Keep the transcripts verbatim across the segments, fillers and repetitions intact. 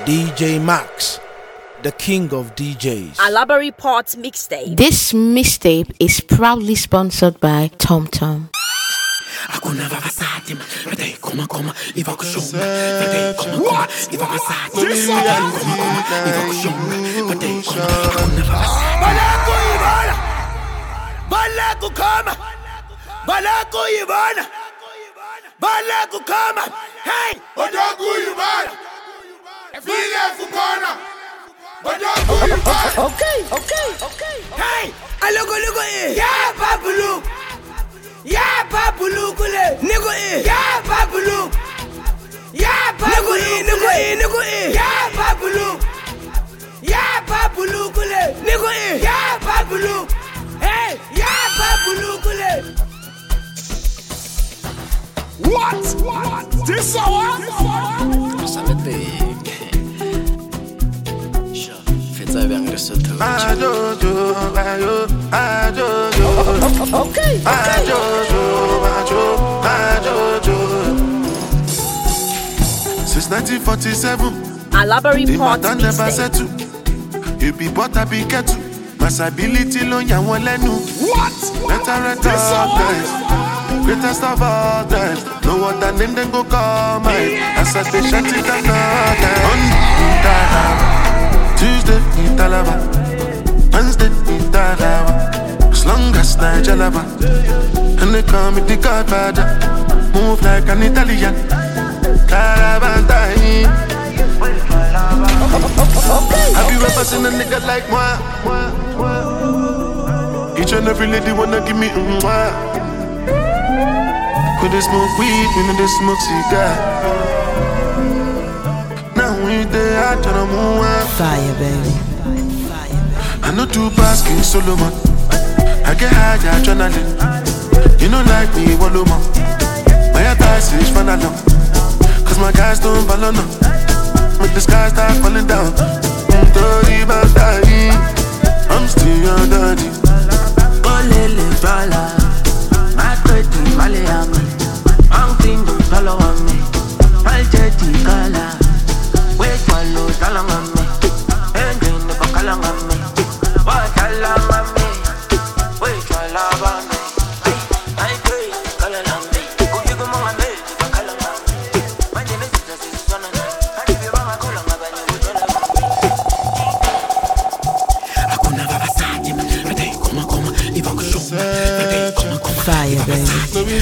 D J Max, the king of D Js. Alabari Port mixtape. This mixtape is proudly sponsored by TomTom. Hakuna vavasati vade koma koma iva kushonga vade koma koma iva vasati koma koma iva kushonga vade koma hakuna vavasati balako ivana balako kama balako ivana balako kama hey balako ivana vile fukona balako ivana okay okay okay hey aloko loko eh yeah babulu yeah babulu kule niko eh yeah babulu yeah babulu niko eh niko eh yeah babulu yeah babulu kule niko eh yeah babulu hey yeah babulu kule what what this hour okay since nineteen forty-seven Alabari Port never mixtape. settle. You be but I be get to Masability lo ya won lenu. what Better recognize greatest of all times. No other name then go call mine. As I say shut it down on Tuesday in Talaba, Wednesday in Talaba. As long as Nigelaba, and they call me the Godfather. Move like an Italian. Carabantine. Have you ever seen a nigga like moi? Each and every lady wanna give me a moi. Could they smoke weed, we know they smoke cigar. Now we there, I try to move on. Fire, baby. I know two bars, King Solomon. I get high, adrenaline. You know like me, Waloma. My advice is fun along. Cause my guys don't follow no. With the sky start falling down. Dirty about dying. I'm still your daddy. olele twala makweti mali yami angindo twala wami maljethi kala wetwalo twala ngami endene bakala ngami watala ngami wetwala bami ay kwe kala ngami kuyiko mangame bakala ngami manje nesizwe sizwana hadi beba makhola ngabanye wetwala hakuna vavasati vade koma koma iva kushonga vade koma koma Fire, baby.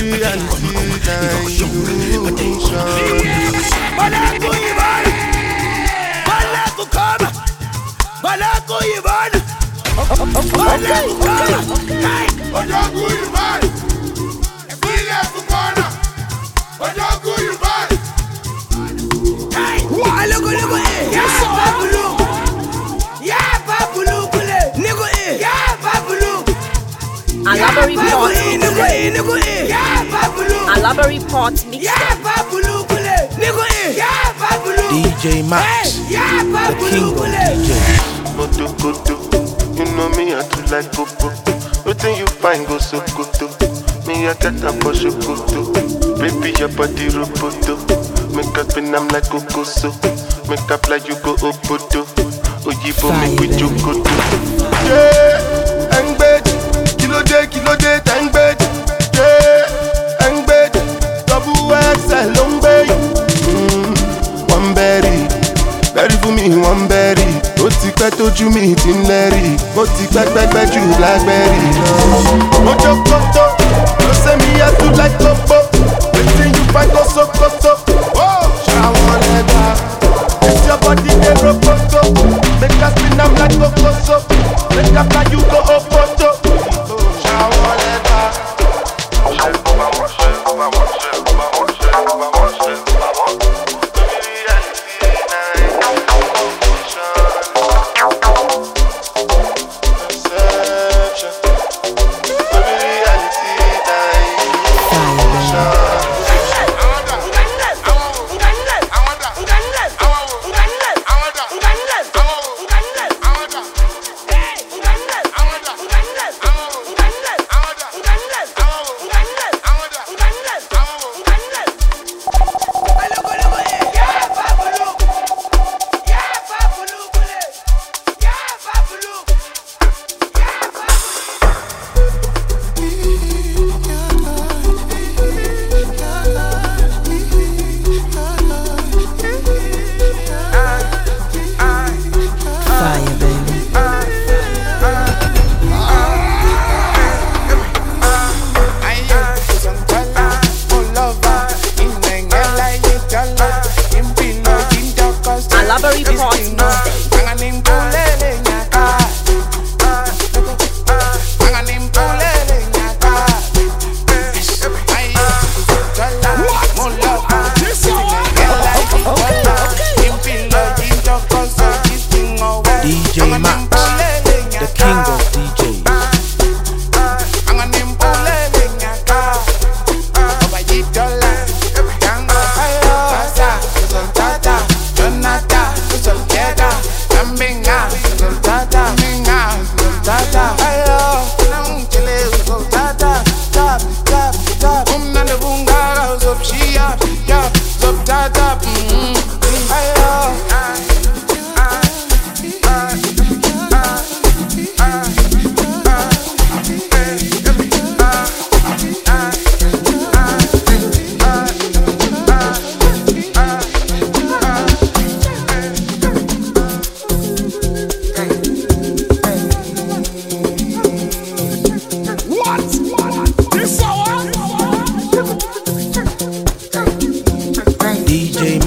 balako ivana balako kama balako ivana balako kama hey balako ivana vile fukona balako ivana hey aloko loko eh yeah babulu yeah babulu kule niko eh yeah babulu Alabari Port niko eh niko eh yeah babulu Alabari Port mixtape. yeah babulu kule niko eh yeah babulu D J Max, yeah the babulu king of kule D Js. Moto koto, you know me I too like popo. Nothing you find go so koto. Me I get up for shokoto. Baby your body roboto. Make up and I'm like kokoso. Make up like you go obodo. Oyibo make with you koto. Yeah, ang bed. Kilo day, kilo day, tang bed. Yeah, ang bed. Double X L long bed. Mm, one berry. Berry for me, one berry. Ó ti pẹ́ tójú mi ti ń lẹ́rì. Ó ti pẹ́ pẹ́pẹ́ ju blackberry. Mo jó kótó, ló ṣe mi yẹ tún like kókó. Wetin you find go sokoto? Ṣàwọn lẹ́gbà. It's your body dey rokoto. Make us spin am like kokoso. Make after you go opoto. Ṣàwọn lẹ́gbà.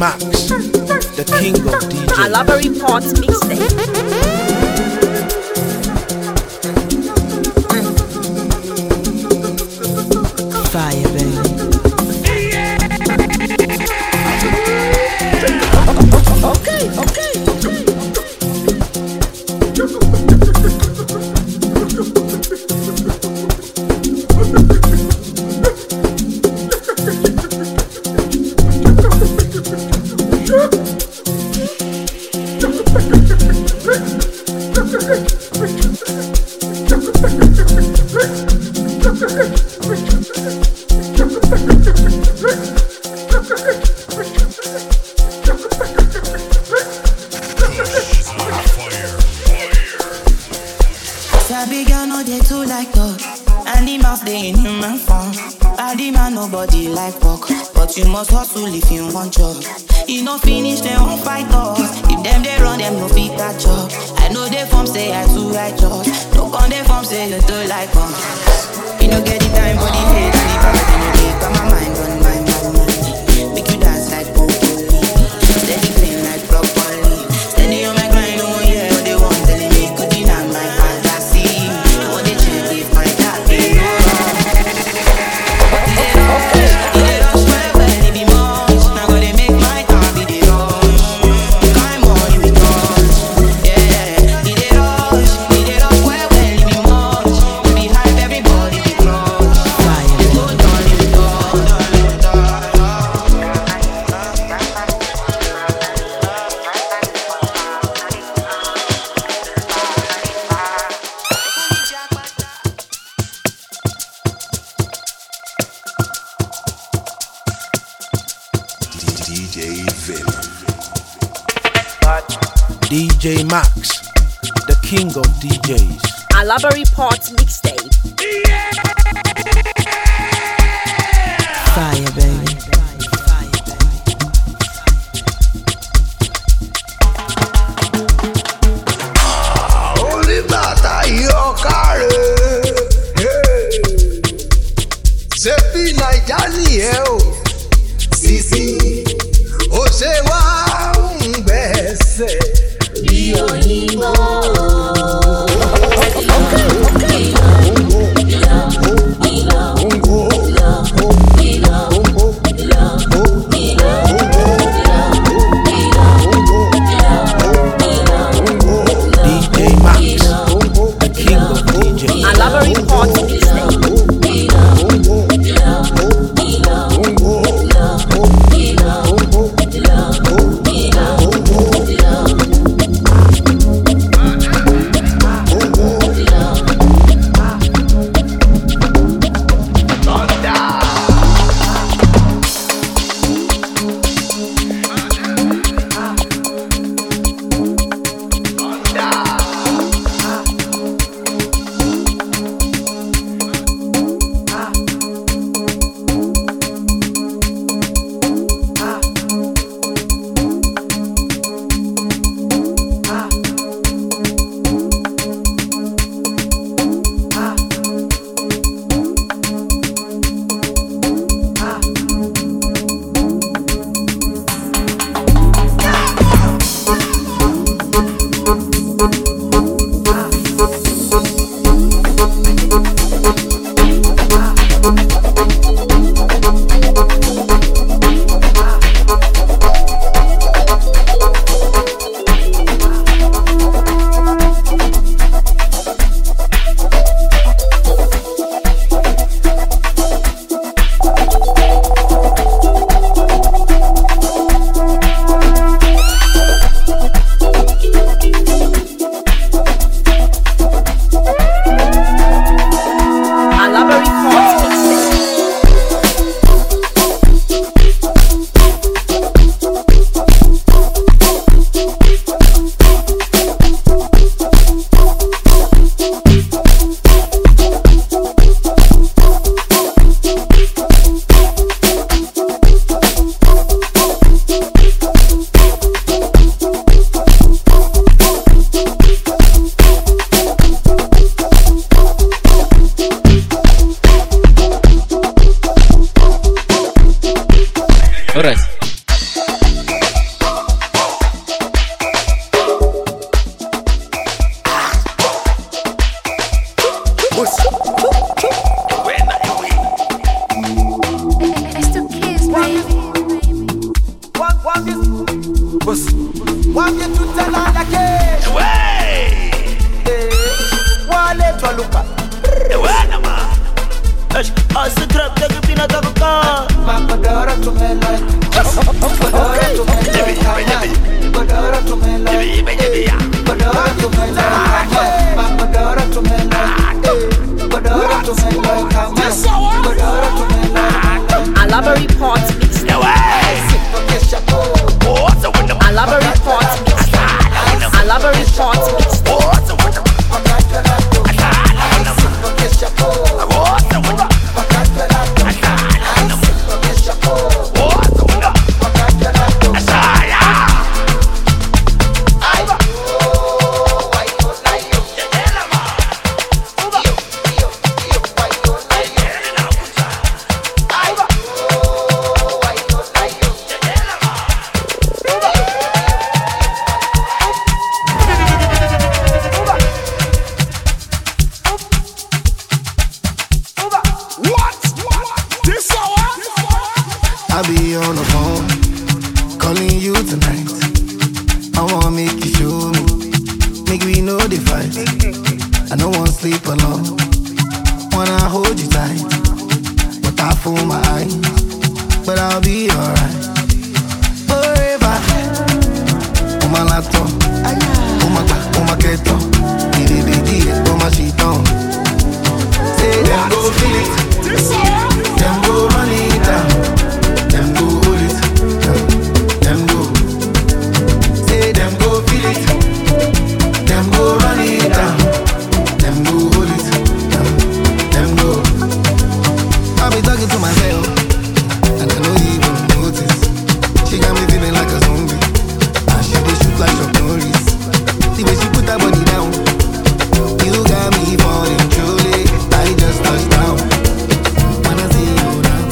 Max, the king of D Js. Alaba Report Mixtape. Fire, baby. Okay, okay, Sabi girl no dey too like talk, and the mouth dey in human form. Body man nobody like work, but you must hustle if you want job. You no finish dem won't fight us. If them dey run them no fit catch up. I know they form say I too righteous. No con they form say you too like us. You no get the time for the hate and the bad. You no dey got my mind on my mind, mind. Make you dance like broccoli, steady clean like broccoli. Steady on my grind, no one hear what they want telling me. Could deny my fantasy. What they check if my dad be wrong. Okay, he dey rush well well, he be much. Now go dey make my car be the rush. Kind money we touch, yeah. He dey rush, he dey rush well well, he be much. We be hype, everybody be crush. Fire, They go down, he be down, down, down. D J Max, the king of D Js. Alaba Report Mixtape. Fire, baby. Holy Mata, your car. Sepi Naija ni ẹ o, sisi, o ṣe wá ń gbẹ̀sẹ̀ bí òyìnbó. Okay, okay. Wambie tutalala kesho. Wale twaluka. Ewana ma. Asa trap take pina takuka. Makodora tumela. Makodora tumela. Makodora tumela. Makodora tumela. Makodora tumela. Makodora tumela. Makodora tumela. Alaba Report Mixtape. Alaba Report Mixtape. Alaba Report Mixtape. I'll be on the phone, calling you tonight. I wanna make you show me, make we know the fight. I don't wanna sleep alone, wanna hold you tight. But I fool my eyes, but I'll be alright. Forever, on my laptop, on my back, on my keto, D D D, on my sheet on. Say them go feel it, them go run it down. Them go hold it, them go. Say them go feel it, them go run it down. Them go hold it, them go. I be talking to myself, and I don't even notice. She got me feeling like a zombie, and she dey shoot like Chuck Norris. The way she put her body down, you got me falling truly. I just touched down. When I see you now.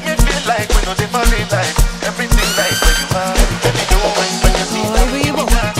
Everything like where you are. Baby, don't mind when you see that.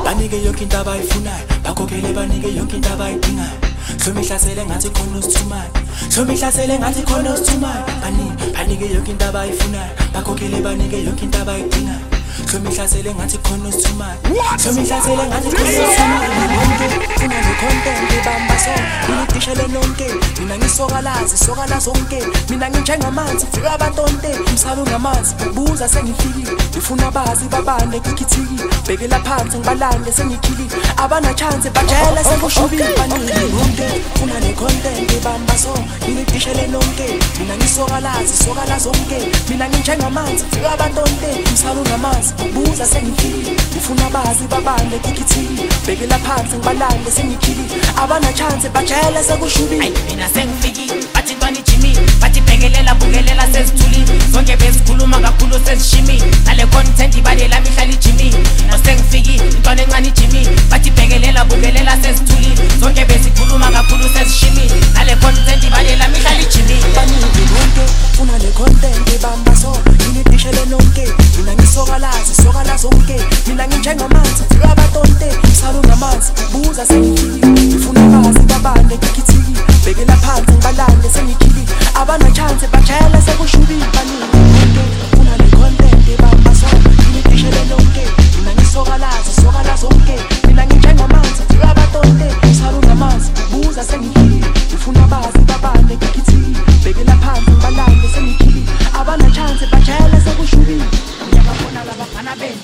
banike yonke into abayifunayo, bakhokhele banike yonke into abayidingayo. Somihlasele ngathi khona usithumayo, somihlasele ngathi khona usithumayo. Banike, banike yonke into abayifunayo, bakhokhele banike yonke into abayidingayo. Somihlasele ngathi khona usithumayo, somihlasele ngathi khona usithumayo. Funa le content ibamba so, ngidishele nonke, mina ngisokalazi, sokala zonke. Mina nginjengamanzi, fika abantonte, umsalo ngamanzi, buza sengifikile. Ngifuna bazi babande kikithiki, bekela phansi ngibalande sengikhili. Abana chance bajele sengushubile banike nonke. Funa le content ibamba so, ngidishele nonke, mina ngisokalazi, sokala zonke. Mina nginjengamanzi, fika abantonte, umsalo ngamanzi, buza sengifikile. Ngifuna bazi babande kikithiki, bekela phansi ngibalande sengikhili. Abana chance bajele sengushubile. Mina sengifikile, bathi bani Jimmy, bathi bhekelela bukelela sezithuli. Zonke bezikhuluma kakhulu sezishimi, nale content ibalela mihlali Jimmy. Nosengifikile, intwana encane Jimmy, bathi bhekelela bukelela sezithuli. Zonke bezikhuluma kakhulu sezishimi, nale content ibalela mihlali Jimmy. Banike nonke, funa le content ibamba so, ngidishele nonke. Mina ngisokalazi, sokala zonke. Mina nginjengamanzi, fika abantonte, umsalo ngamanzi, buza sengifikile. Ngifuna bazi babande kikithiki, bekela phansi ngibalande sengikhili. Abana chance bajele sekushubile. Banike nonke, funa le content ibamba so, ngidishele nonke. Mina ngisokalazi, sokala zonke. Mina nginjengamanzi, fika abantonte, umsalo ngamanzi, buza sengikhili. Ngifuna bazi babande kikithiki, bekela phansi ngibalande sengikhili. Abana chance bajele sekushubile. Ngiyababona labafana benu.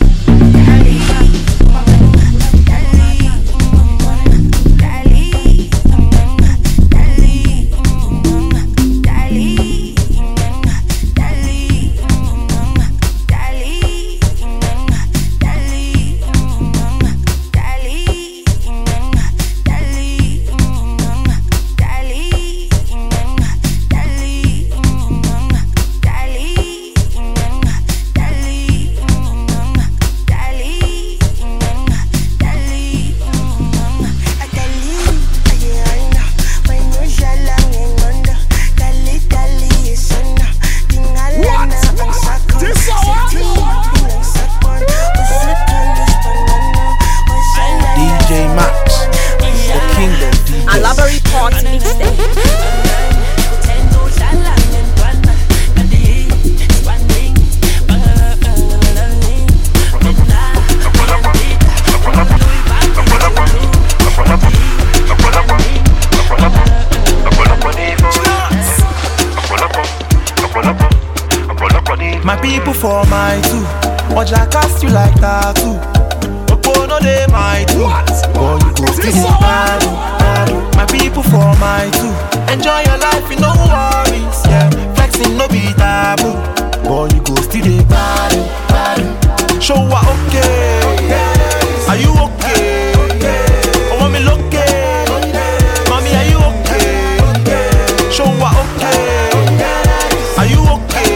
My people for my two, Oja cast you like tattoo. Opo no dey my two, boy you go still dey bad. My people for my two, enjoy your life, you no worries, yeah. Flexing no be taboo, boy you go still dey bad. Show wa okay, are you okay? Oh want me look okay, mommy are you okay? Show wa okay, are you okay?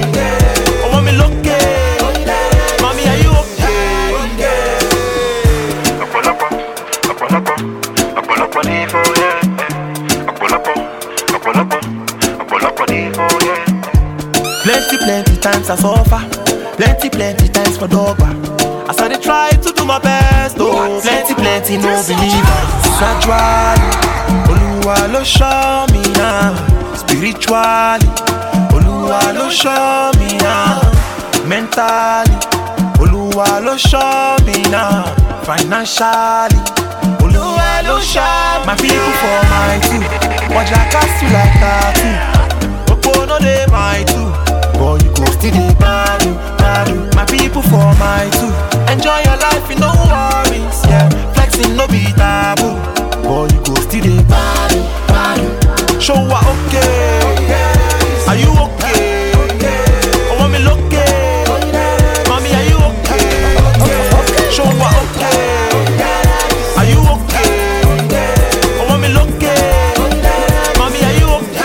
Plenty, plenty times I suffer, plenty, plenty times for dogma. As I dey try to do my best, oh, plenty, plenty no believers. Gradually, Oluwa lo show me now. Spiritually, Oluwa lo show me now. Mentally, Oluwa lo show me now. Financially, Oluwa lo show my people for my two. Watch I cast you like tattoo. Opo no dey my two. Boy, you go still dey badu, badu. My people for my two. Enjoy your life, you no worries, yeah. Flexing no be taboo. Boy, you go still dey badu, badu. Show wa okay, are you okay? Oh, want me look okay? Mommy, are you okay? Show wa okay, are you okay? Oh, want me look okay? Mommy, are you okay?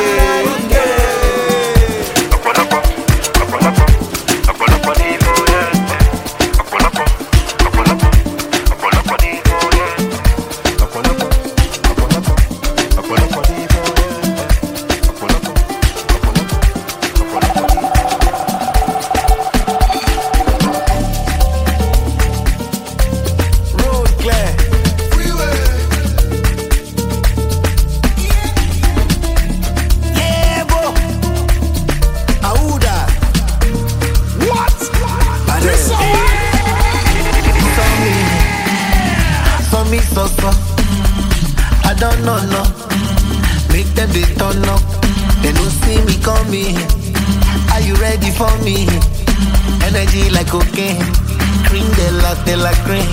me so so. I don't know no. Make them they turn up. They don't see me coming. Are you ready for me? Energy like cocaine. Cream de la de la cream.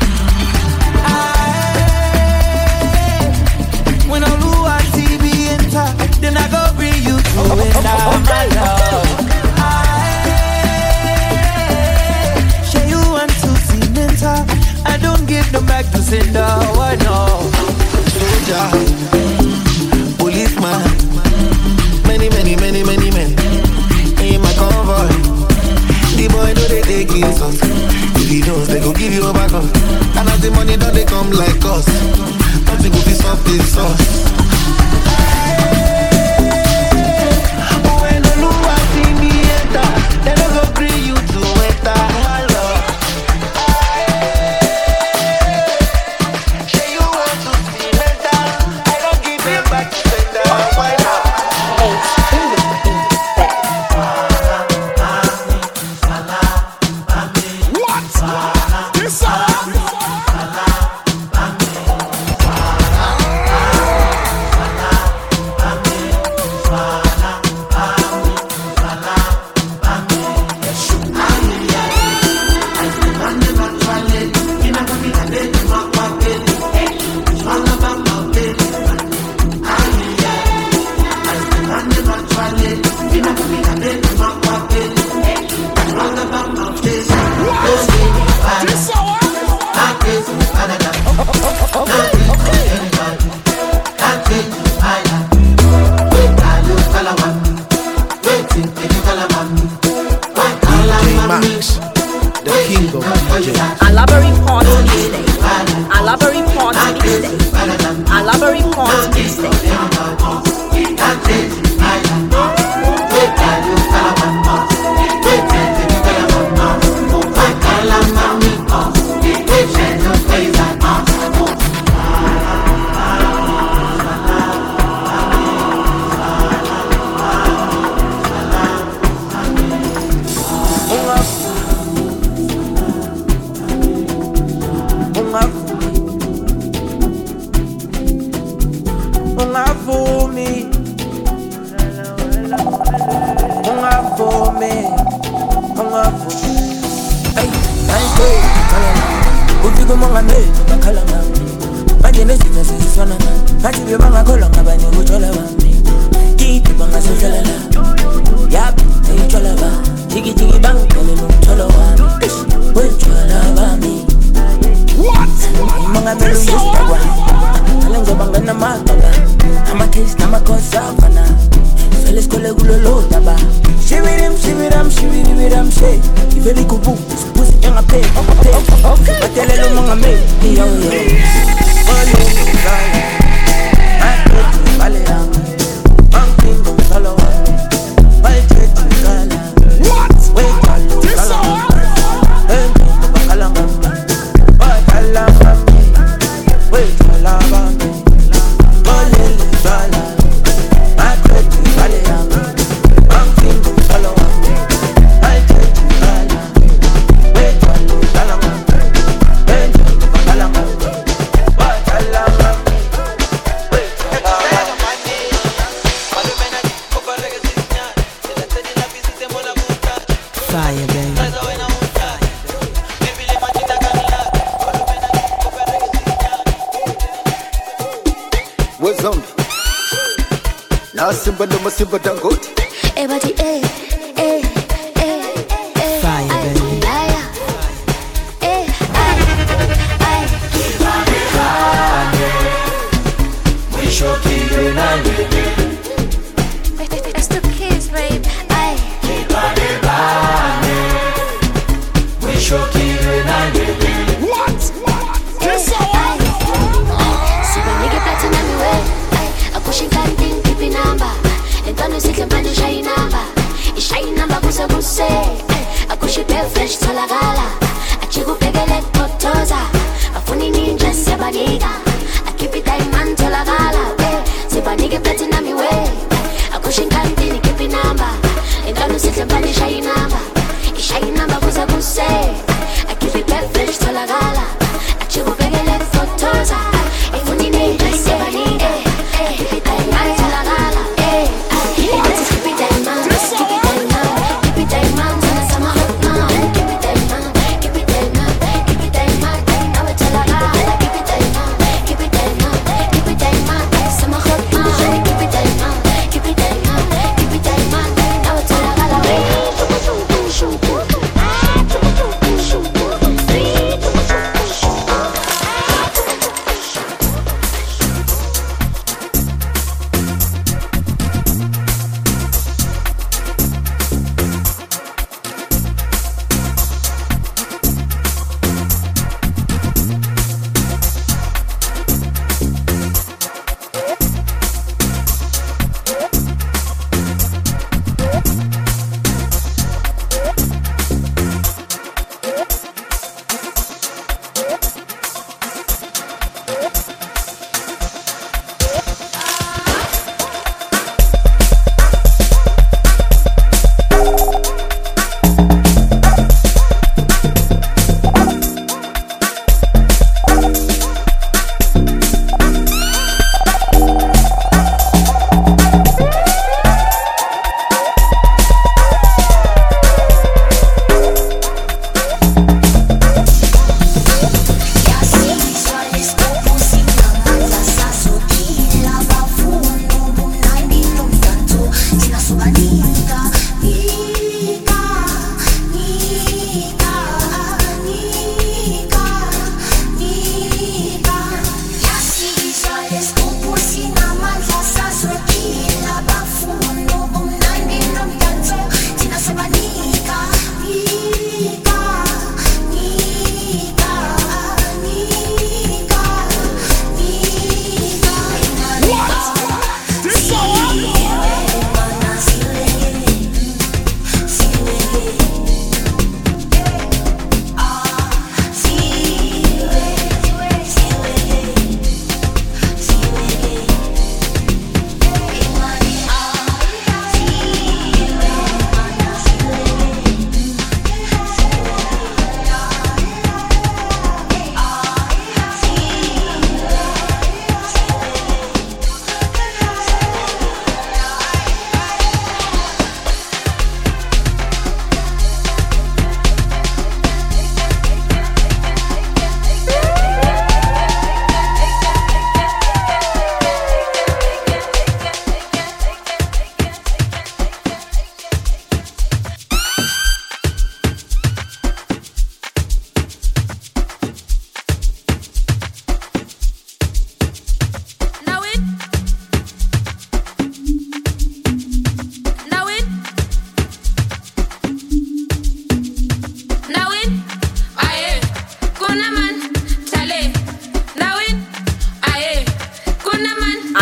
When I lose I T V enter, then I go bring you to it now, my love. Share you want to see mental. I don't give them back to sender. Why no? Soldier, policeman, many, many, many, many men in my convoy. The boy know they take insult. If he knows they go give you a back up. And as the money don't they come like us. Nothing will be soft this sauce. When the Lua see me enter, they don't go bring you to enter. My love. Say you want to see mental. I don't give it back to sender. Why not? Pushing can't think, keeping number. And don't you see the man who shine number. It's shine number.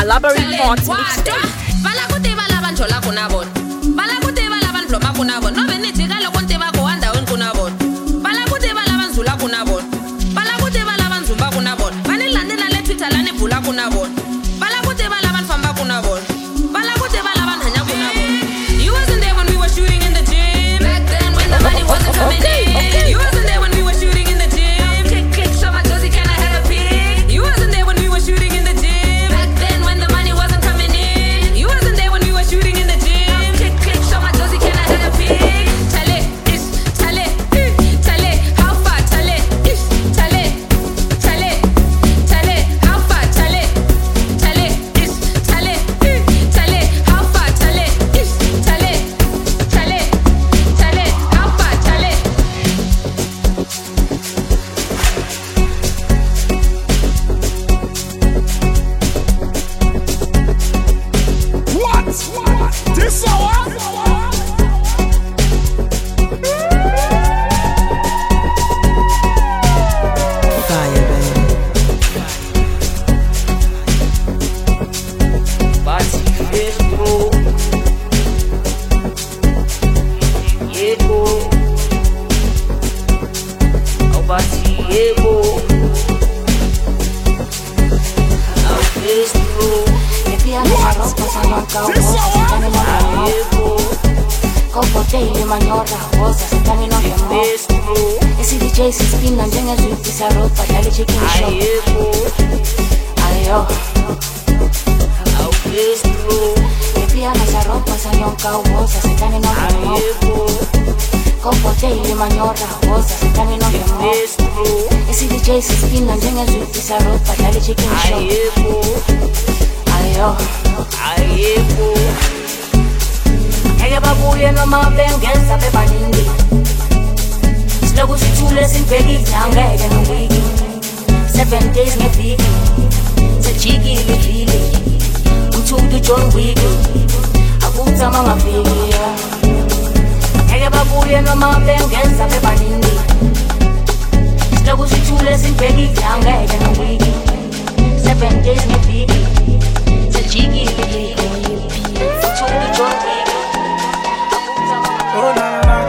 Library Part Mixtape. You wasn't there when we were shooting in the gym. Back then when the money wasn't coming in. You wasn't there when we were shooting in the gym. Click, click, show my Josie, can I have a pic? You wasn't there when we were shooting in the gym. Back then when the money wasn't coming in. You wasn't there when we were shooting in the gym. Click, click, show my Josie, can I have a pic? Chale, ish, chale, eh, chale, how far, chale, ish, chale, chale, chale, how far, chale, chale, ish, chale, eh, chale, how far, chale, ish, chale, chale, chale, how far, chale. What? What? This hour? Fire, baby. Bate mesmo. Ego. Ao bate ego. Ao mesmo. Kopoteli manyora woza sitani no demo. Esi D J sispina njengezwiti saropa dali chicken shop. Ayo Ao mesmo. Epiana saropa sanyonka woza sitani no demo. Kopoteli manyora woza sitani no demo. Esi D J sispina njengezwiti saropa dali chicken shop. Ayo Ayo Ege babuye noma bengeza bebaningi. Siloku sithule sibheki ngeke nowiki. Seven days ngeviki. Sejikile vili. Umthudu John Wick. Akuthama ngaviki. Ege babuye noma bengeza bebaningi. Siloku sithule sibheki ngeke nowiki. Seven days ngeviki. Sejikile vili. Umthudu John Wick. Oh, na, na,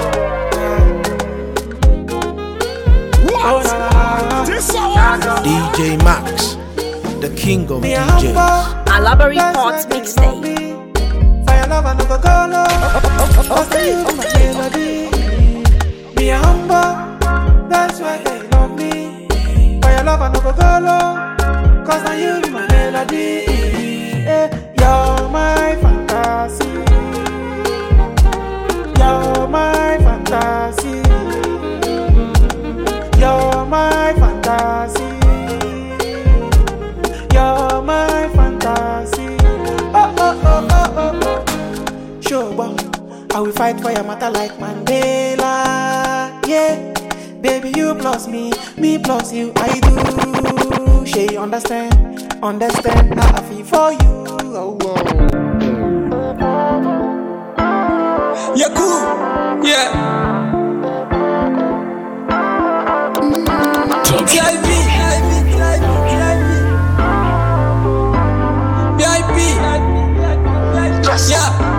oh, na, na, na. D J Max, the king of D Js. A Library Part Mixtape. Fire love and never go low. Okay, oh my melody. Be a humble, that's why they love me. Fire love and never go low. Cause now you be my melody. Eh, you're my fantasy. You're my fantasy. You're my fantasy. You're my fantasy. Oh, oh, oh, oh, oh, oh. Sure, but I will fight for your matter like Mandela. Yeah, baby, you plus me, me plus you, I do. She understand, understand how I feel for you. Oh, oh. You're cool, yeah. V I P, V I P, yeah.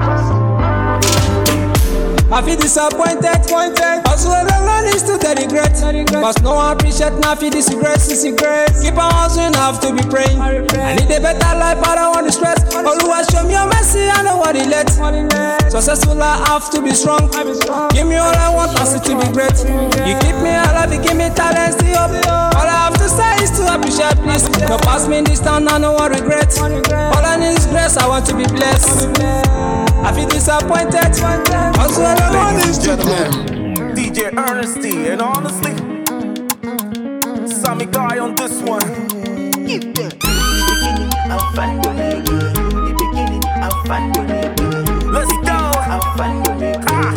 I feel disappointed, pointed. Also, alone is to the regret. Cause no one appreciate now, feel this regret, this regret. Keep on hustling, have to be praying. I need a better life, I don't want to stress. Always show me your mercy, I know what it let. Successful, I have to be strong. Give me all I want, I see to be great. You keep me alive, you give me talent, still up. All I have to say is to appreciate, please. No pass me in this town, I know what regret. All I need is grace, I want to be blessed. I feel disappointed. Also, ladies and gentlemen, D J Ernesty, and honestly, Sammy Guy on this one. The beginning, I'll find you, the beginning, I'll find you. Let's go. I'll find you.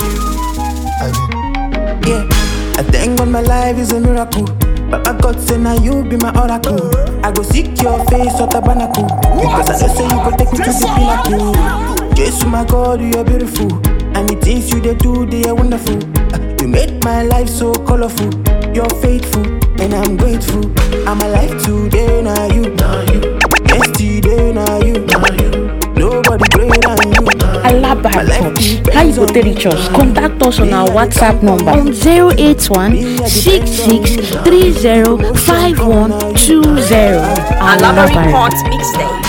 Yeah, I thank God my life is a miracle. Papa God say now you be my oracle. I go seek your face or tabernacle. Because I just say you go take me to the pinnacle. Jesus, my God, you are beautiful. And the things you they do, they are wonderful. uh, You made my life so colorful. You're faithful, and I'm grateful. I'm alive today, now you. Yesterday, now How you go reach us? Contact us on our WhatsApp number on zero eight one six six three zero five one two zero. Alabari Port Mixtape.